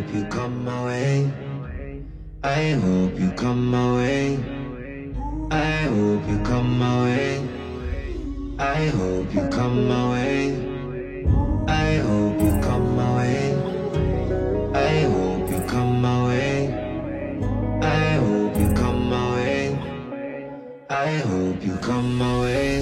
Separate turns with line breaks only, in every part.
hope you come my way. I hope you come my way. I hope you come my way. I hope you come my way. I hope you come my way. I hope you come my way. I hope you come my way. I hope you come my way.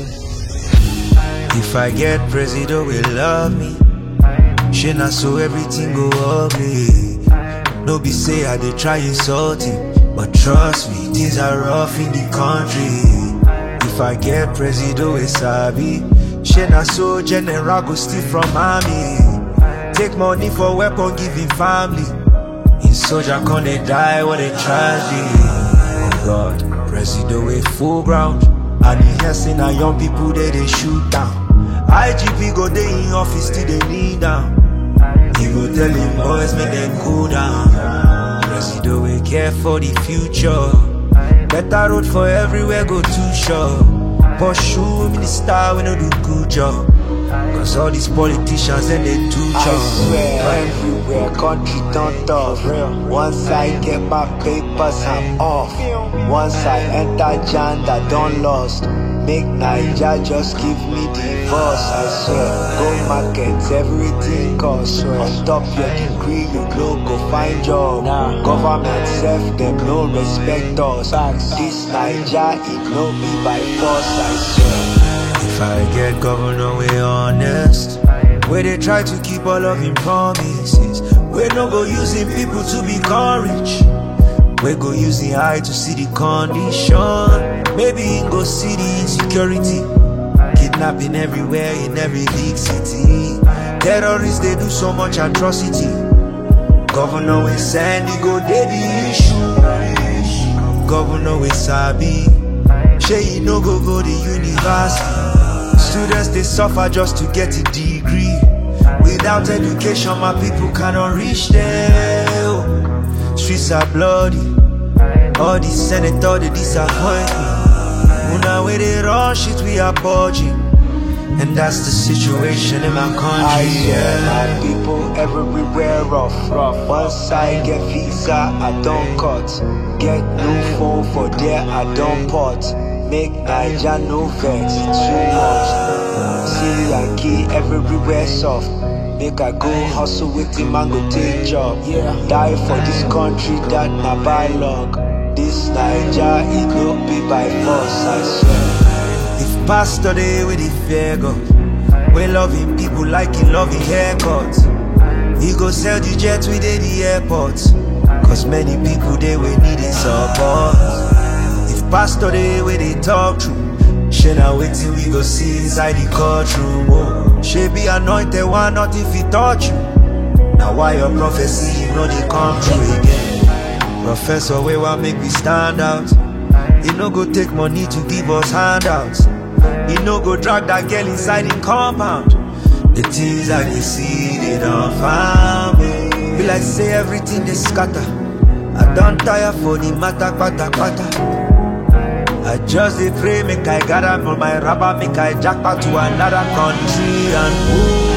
If I get president, will love me. She not so everything go ugly. No be say I dey try insult him, but trust me, things are rough in the country. If I get president, we sabi. She not so general go steal from army. Take money for weapon, give him family. In soldier can they die, what a tragedy. Oh God, president we full ground. And he hear say na young people they shoot down. IGP go dey in office till they kneel down. He go tell him boys make them cool down. President we care for the future. Better road for everywhere go too short. Pursue minister we no do good job. Cause all these politicians and they too chop.
I swear everywhere country done tough. Once I get my papers I'm off. Once I enter Janda done lost. Make Naija just give me divorce. I swear, go market, everything costs. On top your degree, you no go find job. Government self, them no respect us. This Naija, it no be by force, I swear.
If I get governor, we honest. Where they try to keep all of him promises. We no go using people to become rich. We go using eye to see the condition. Maybe he go see the insecurity. Kidnapping everywhere in every big city. Terrorists, they do so much atrocity. Governor we send, he go dead the issue. Governor we sabi. Shey he no go the university. Students they suffer just to get a degree. Without education, my people cannot reach there. Streets are bloody. All these senators they disappoint me. Una where they run shit we are purging. And that's the situation in my country.
I swear my people everywhere rough. Once I get visa I don't cut. Get new phone for there I don't pot. Make Naija no vex too much. See Yankee everywhere soft. Make I go hustle with him and go take job. Die for this country that na by luck. This Naija it no be by force, I swear.
If pastor they with the fear God, we loving people like he loving haircuts. He go sell the jet within the airport. Cause many people they will need his support. If pastor they with they talk true, she not wait till we go see inside the courtroom. Oh, she be anointed one not if he touch you. Now why your prophecy you know they come true again? Professor we want make we stand out. He no go take money to give us handouts. He no go drag that girl inside the compound. The things that they see they don't find me. Be like say everything they scatter. I don't tire for the matter pata pata. I just dey pray make I gather for my rapper, make I jackpot to another country and move.